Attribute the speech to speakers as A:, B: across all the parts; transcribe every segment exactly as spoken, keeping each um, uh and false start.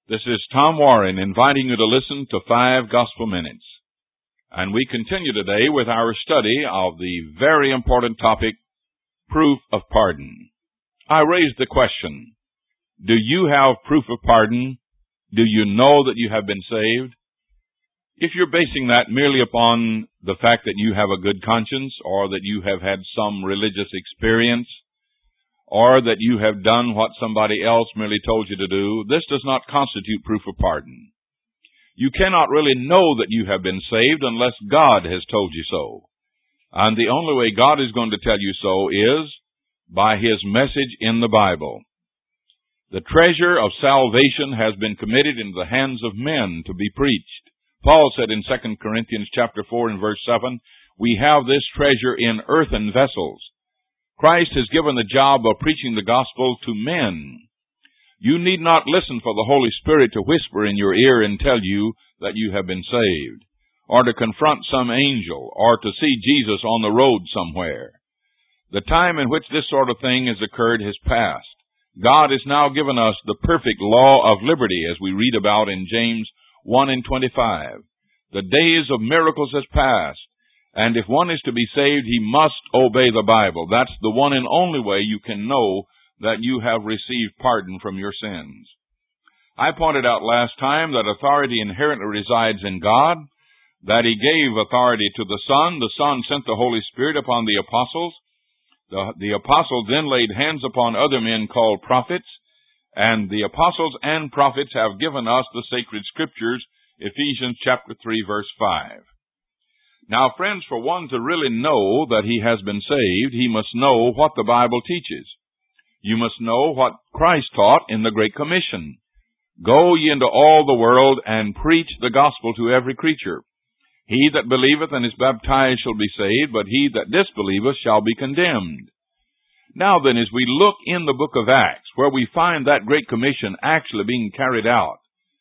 A: This is Tom Warren inviting you to listen to Five Gospel Minutes. And we continue today with our study of the very important topic, proof of pardon. I raised the question, do you have proof of pardon? Do you know that you have been saved? If you're basing that merely upon the fact that you have a good conscience, or that you have had some religious experience, or that you have done what somebody else merely told you to do, this does not constitute proof of pardon. You cannot really know that you have been saved unless God has told you so. And the only way God is going to tell you so is by His message in the Bible. The treasure of salvation has been committed into the hands of men to be preached. Paul said in Second Corinthians chapter four and verse seven, we have this treasure in earthen vessels. Christ has given the job of preaching the gospel to men. You need not listen for the Holy Spirit to whisper in your ear and tell you that you have been saved, or to confront some angel, or to see Jesus on the road somewhere. The time in which this sort of thing has occurred has passed. God has now given us the perfect law of liberty, as we read about in James one and twenty-five. The days of miracles has passed. And if one is to be saved, he must obey the Bible. That's the one and only way you can know that you have received pardon from your sins. I pointed out last time that authority inherently resides in God, that He gave authority to the Son. The Son sent the Holy Spirit upon the apostles. The, the apostles then laid hands upon other men called prophets, and the apostles and prophets have given us the sacred scriptures, Ephesians chapter three, verse five. Now, friends, for one to really know that he has been saved, he must know what the Bible teaches. You must know what Christ taught in the Great Commission. Go ye into all the world and preach the gospel to every creature. He that believeth and is baptized shall be saved, but he that disbelieveth shall be condemned. Now then, as we look in the book of Acts, where we find that Great Commission actually being carried out,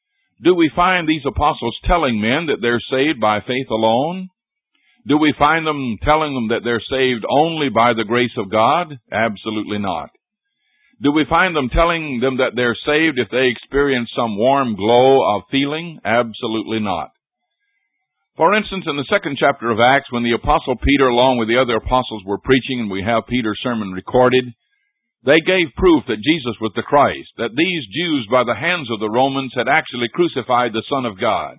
A: do we find these apostles telling men that they're saved by faith alone? Do we find them telling them that they're saved only by the grace of God? Absolutely not. Do we find them telling them that they're saved if they experience some warm glow of feeling? Absolutely not. For instance, in the second chapter of Acts, when the Apostle Peter along with the other apostles were preaching, and we have Peter's sermon recorded, they gave proof that Jesus was the Christ, that these Jews by the hands of the Romans had actually crucified the Son of God.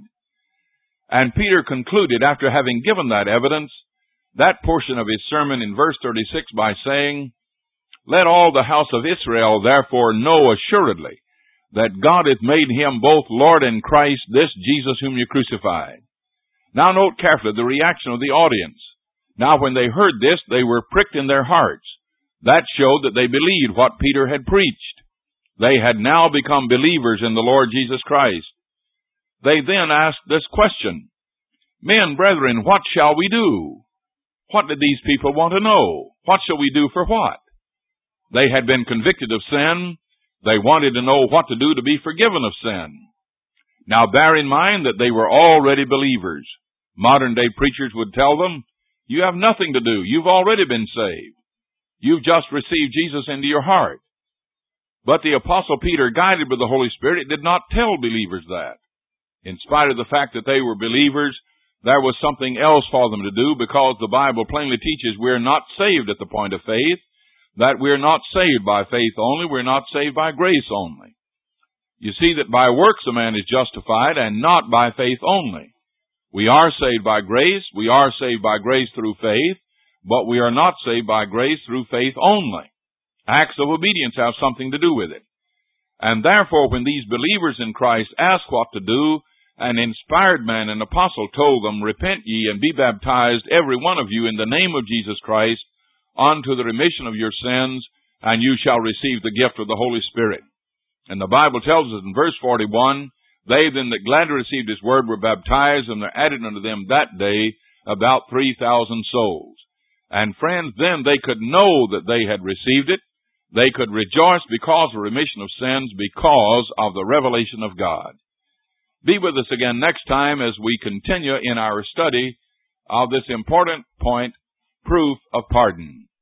A: And Peter concluded, after having given that evidence, that portion of his sermon in verse thirty-six by saying, let all the house of Israel therefore know assuredly that God hath made him both Lord and Christ, this Jesus whom you crucified. Now note carefully the reaction of the audience. Now when they heard this, they were pricked in their hearts. That showed that they believed what Peter had preached. They had now become believers in the Lord Jesus Christ. They then asked this question, men, brethren, what shall we do? What did these people want to know? What shall we do for what? They had been convicted of sin. They wanted to know what to do to be forgiven of sin. Now bear in mind that they were already believers. Modern day preachers would tell them, you have nothing to do. You've already been saved. You've just received Jesus into your heart. But the Apostle Peter, guided by the Holy Spirit, did not tell believers that. In spite of the fact that they were believers, there was something else for them to do, because the Bible plainly teaches we're not saved at the point of faith, that we're not saved by faith only, we're not saved by grace only. You see that by works a man is justified, and not by faith only. We are saved by grace, we are saved by grace through faith, but we are not saved by grace through faith only. Acts of obedience have something to do with it. And therefore, when these believers in Christ ask what to do, an inspired man, an apostle, told them, repent ye and be baptized, every one of you, in the name of Jesus Christ, unto the remission of your sins, and you shall receive the gift of the Holy Spirit. And the Bible tells us in verse forty-one, they then that gladly received His word were baptized, and there added unto them that day about three thousand souls. And friends, then they could know that they had received it. They could rejoice because of remission of sins, because of the revelation of God. Be with us again next time as we continue in our study of this important point, proof of pardon.